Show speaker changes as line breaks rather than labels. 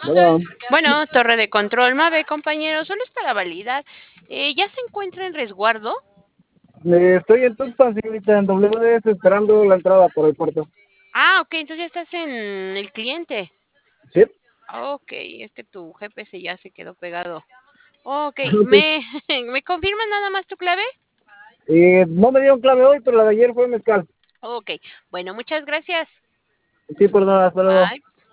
Bueno,
Bueno, torre de control, Mave, compañero, solo es para validar. ¿Ya se encuentra en resguardo?
estoy en Tuxpan, señorita, en WDS, esperando la entrada por el puerto.
Ah, ok, entonces ya estás en el cliente.
¿Sí?
Ok, es que tu GPS ya se quedó pegado. Ok,
Ok.
¿me confirmas nada más tu clave?
No me dieron clave hoy, pero la de ayer fue mezcal.
Ok, bueno, muchas gracias.
Sí, perdón, hasta luego.
Bye.